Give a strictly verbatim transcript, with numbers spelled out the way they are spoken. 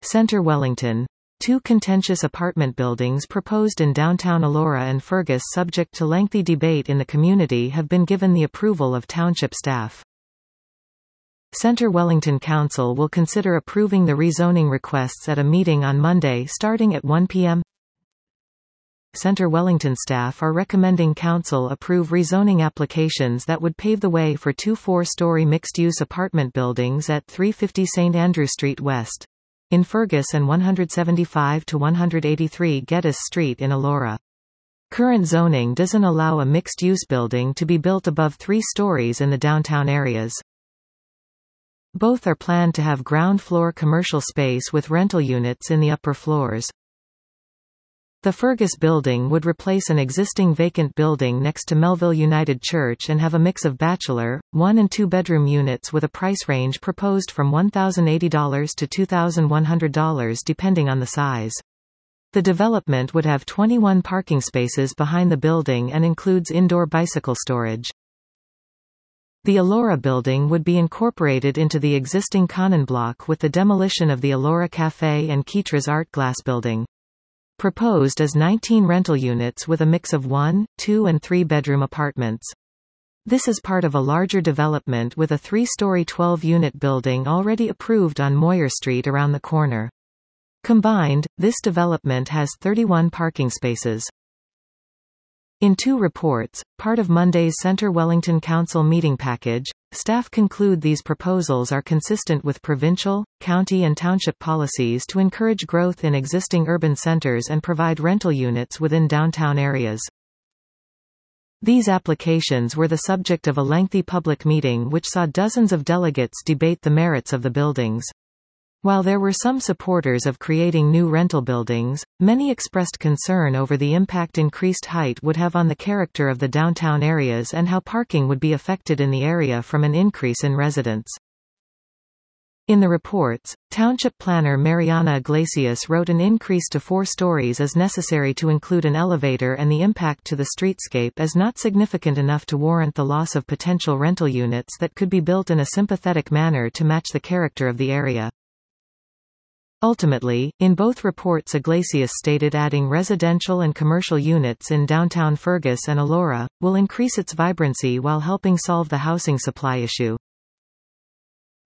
Centre Wellington. Two contentious apartment buildings proposed in downtown Elora and Fergus subject to lengthy debate in the community have been given the approval of township staff. Centre Wellington Council will consider approving the rezoning requests at a meeting on Monday starting at one p m Centre Wellington staff are recommending Council approve rezoning applications that would pave the way for two four-story mixed-use apartment buildings at three fifty Saint Andrew Street West in Fergus and one seventy-five to one eighty-three Geddes Street in Elora. Current zoning doesn't allow a mixed-use building to be built above three stories in the downtown areas. Both are planned to have ground-floor commercial space with rental units in the upper floors. The Fergus building would replace an existing vacant building next to Melville United Church and have a mix of bachelor, one- and two-bedroom units with a price range proposed from one thousand eighty dollars to two thousand one hundred dollars depending on the size. The development would have twenty-one parking spaces behind the building and includes indoor bicycle storage. The Elora building would be incorporated into the existing Conan block with the demolition of the Elora Café and Keetra's Art Glass building. Proposed as nineteen rental units with a mix of one, two and three-bedroom apartments. This is part of a larger development with a three-story twelve-unit building already approved on Moyer Street around the corner. Combined, this development has thirty-one parking spaces. In two reports, part of Monday's Centre Wellington Council meeting package, staff conclude these proposals are consistent with provincial, county and township policies to encourage growth in existing urban centres and provide rental units within downtown areas. These applications were the subject of a lengthy public meeting which saw dozens of delegates debate the merits of the buildings. While there were some supporters of creating new rental buildings, many expressed concern over the impact increased height would have on the character of the downtown areas and how parking would be affected in the area from an increase in residents. In the reports, Township Planner Mariana Iglesias wrote an increase to four stories is necessary to include an elevator and the impact to the streetscape as not significant enough to warrant the loss of potential rental units that could be built in a sympathetic manner to match the character of the area. Ultimately, in both reports Iglesias stated adding residential and commercial units in downtown Fergus and Elora will increase its vibrancy while helping solve the housing supply issue.